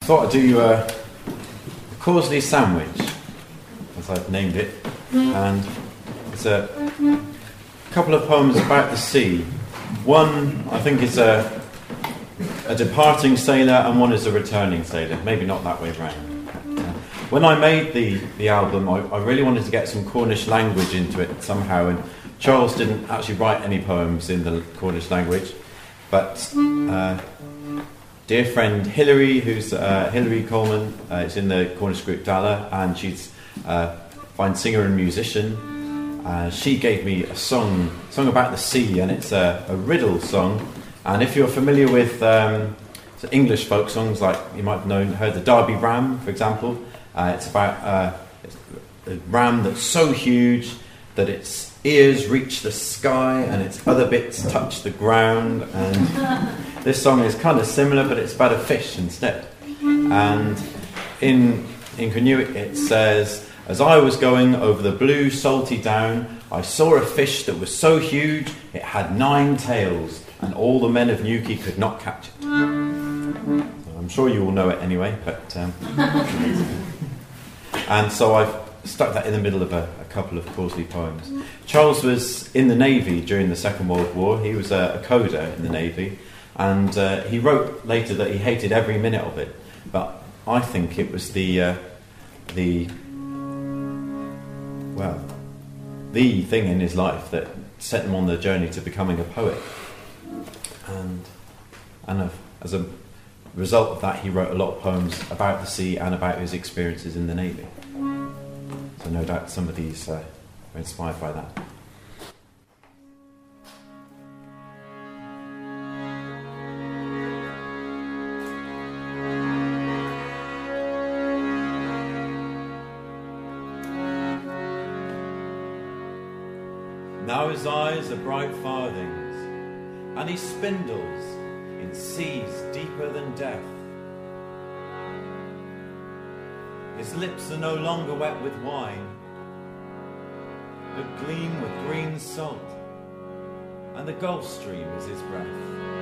thought I'd do a Causley sandwich, as I've named it, and it's a couple of poems about the sea. One, I think, is a departing sailor, and one is a returning sailor. Maybe not that way round. When I made the album, I really wanted to get some Cornish language into it somehow, and Charles didn't actually write any poems in the Cornish language, but dear friend Hilary, who's Hilary Coleman, is in the Cornish group Dala, and she's a fine singer and musician. She gave me a song about the sea, and it's a riddle song. And if you're familiar with English folk songs, like you might have heard the Derby Ram, for example, it's about a ram that's so huge that its ears reach the sky and its other bits touch the ground. And this song is kind of similar, but it's about a fish instead. And in Canute it says, "As I was going over the blue salty down, I saw a fish that was so huge it had 9 tails, and all the men of Newquay could not catch it." I'm sure you all know it anyway, but and so I've stuck that in the middle of a couple of Causley poems. Charles was in the Navy during the Second World War. He was a coder in the Navy, and he wrote later that he hated every minute of it. But I think it was the thing in his life that set him on the journey to becoming a poet. And as a result of that, he wrote a lot of poems about the sea and about his experiences in the Navy. So no doubt some of these were inspired by that. Now his eyes are bright farthings, and he spindles in seas deeper than death. His lips are no longer wet with wine, but gleam with green salt, and the Gulf Stream is his breath.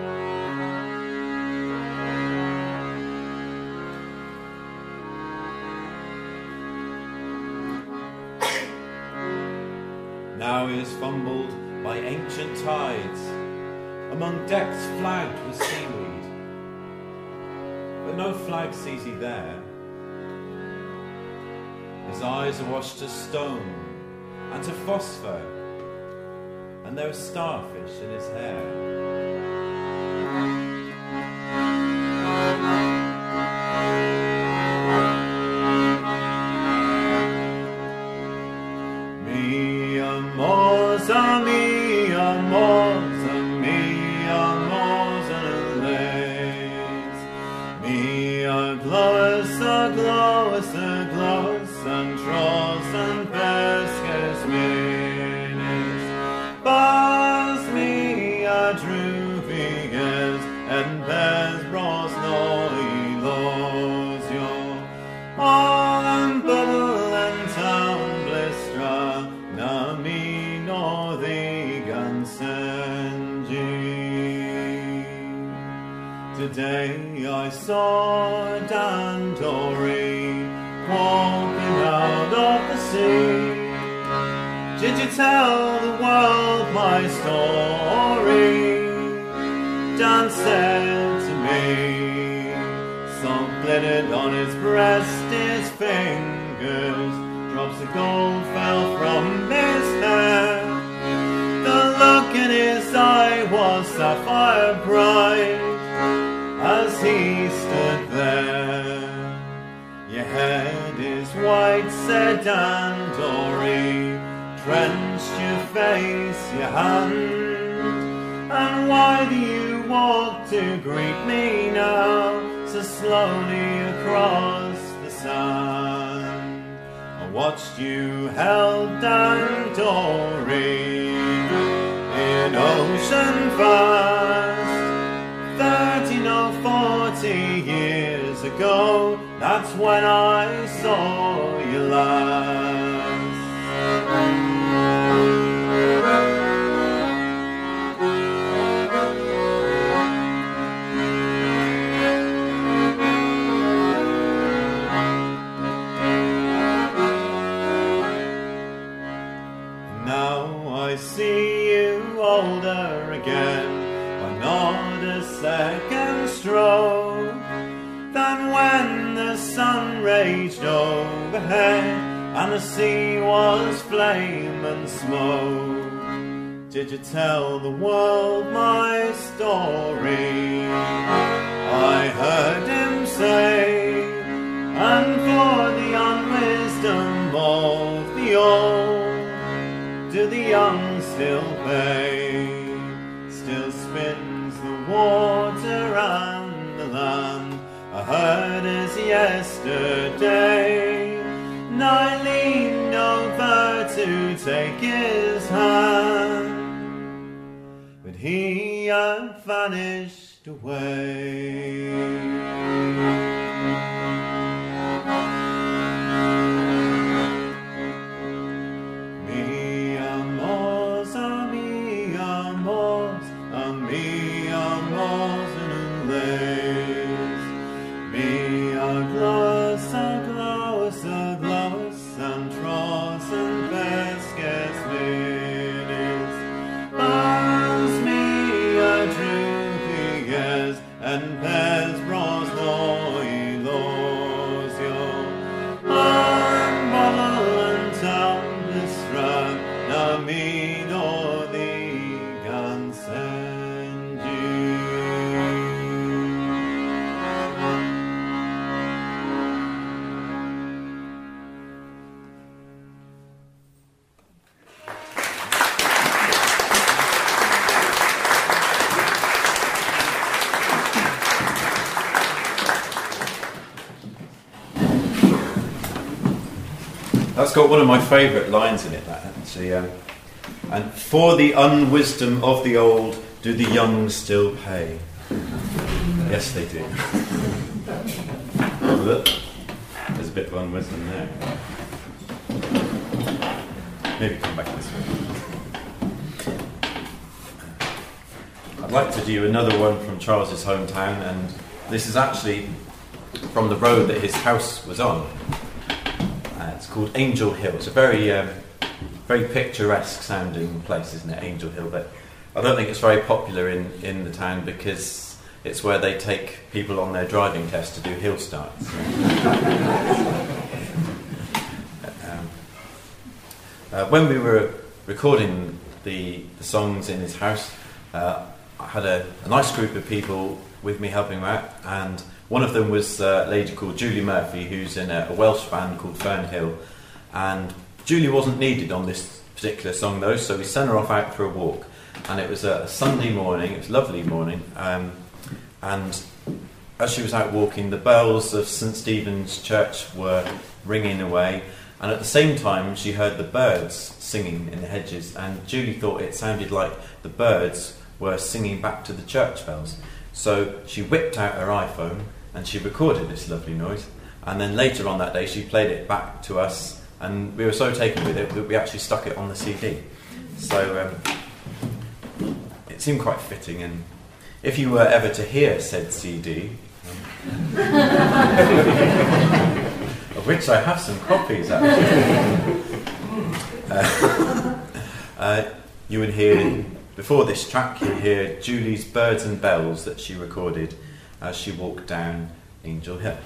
Now he is fumbled by ancient tides, among decks flagged with seaweed, but no flag sees he there. His eyes are washed to stone and to phosphor, and there are starfish in his hair. Mia mosa, mia mosa, mia mosa lays. Mia glossa, glossa, glossa, and tross and pesces minis. Bas mia druviges and pes bros noilosio. All and bubble and town blistra, na mi no thigan sengi. Today I saw Dandori walking out of the sea. Did you tell the world my story? Dan said to me, salt glittered on his breast, his fingers, drops of gold fell from his hair. The look in his eye was sapphire bright as he stood there. Your head is white, said Dandori, drenched your face, your hand. And why do you walk to greet me now, so slowly across the sand? I watched you held Dandori in ocean vast, 13 or 40 years ago. That's when I saw you last. sun raged overhead, and the sea was flame and smoke. Did you tell the world my story? I heard him say, and for the unwisdom of the old, do the young still pay? Still spins the water and the land, I heard as yesterday. And I leaned over to take his hand, but he had vanished away. And pes bros noi losio, and bottle and tambusra, na mi do the That's got one of my favourite lines in it, that actually. And for the unwisdom of the old, do the young still pay? Yes, they do. There's a bit of unwisdom there. Maybe come back this way. I'd like to do another one from Charles's hometown, and this is actually from the road that his house was on. It's called Angel Hill. It's a very picturesque sounding place, isn't it, Angel Hill? But I don't think it's very popular in the town because it's where they take people on their driving test to do hill starts. When we were recording the songs in his house, I had a nice group of people with me helping him out, and one of them was a lady called Julie Murphy, who's in a Welsh band called Fernhill. And Julie wasn't needed on this particular song though, so we sent her off out for a walk. And it was a Sunday morning, it was a lovely morning, and as she was out walking, the bells of St Stephen's Church were ringing away, and at the same time she heard the birds singing in the hedges, and Julie thought it sounded like the birds were singing back to the church bells. So she whipped out her iPhone and she recorded this lovely noise, and then later on that day she played it back to us, and we were so taken with it that we actually stuck it on the CD. So it seemed quite fitting, and if you were ever to hear said CD, of which I have some copies actually, you would hear, before this track, you'd hear Julie's Birds and Bells that she recorded as she walked down Angel Hill.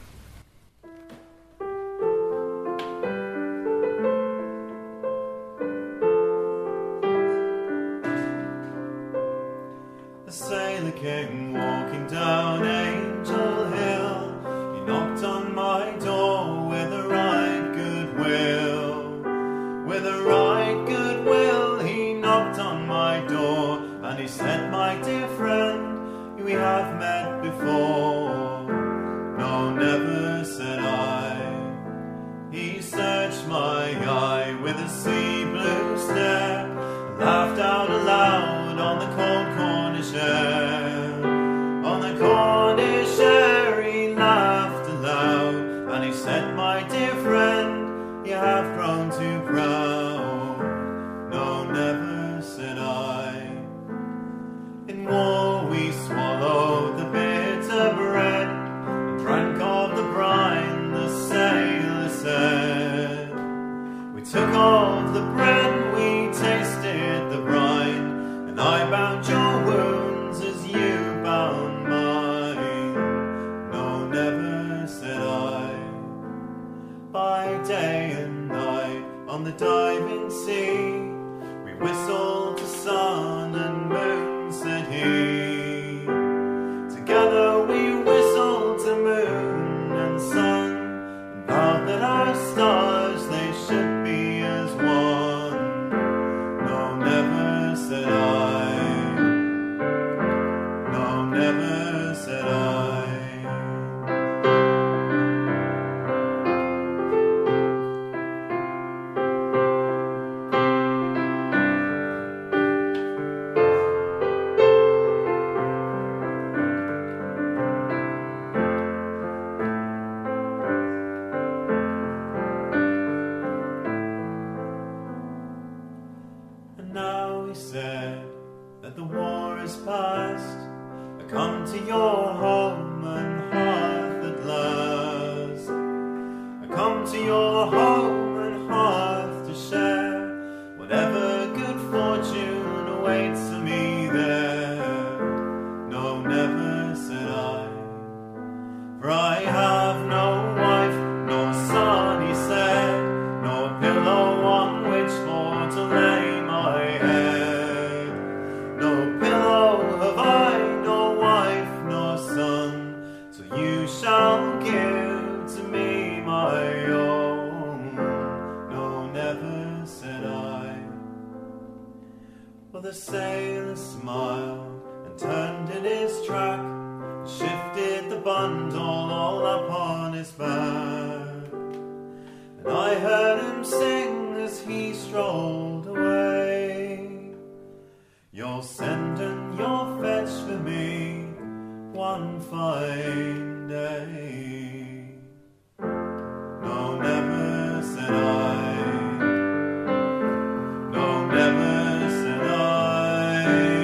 A sailor came walking down Angel Hill. He knocked on my door with a right good will. With a right good will, he knocked on my door, and he said, "My dear friend, we have met before." "No, never," said I. He searched my eye with a sea blue stare, laughed out aloud on the cold Cornish air. On the Cornish air he laughed aloud, and he said, "My dear friend, you have grown too proud." "No, never," said I. In war we swallowed the bitter bread, and drank of the brine, the sailor said. We took of the bread, we tasted the brine, and I bound your wounds as you bound mine. "No, never," said I. on the diving sea. We whistled to sun and moon, said he. Together we whistled to moon and sun, and vowed that our stars they should be as one. No, never said I. No, never said I. Now he said that the war is past. I come to your home and hearth at last. I come to your home and hearth to share whatever good fortune awaits for me there. No, never said I, for I have no wife nor son, he said, nor pillow on which for to lay my head. No pillow have I, no wife nor son, so you shall give to me my own. No, never said I. Well, the sailor smiled and turned in his track, shifted the bundle all upon his back, and I heard him sing as he strolled away. You'll send and you'll fetch for me one fine day. No, never said I. No, never said I.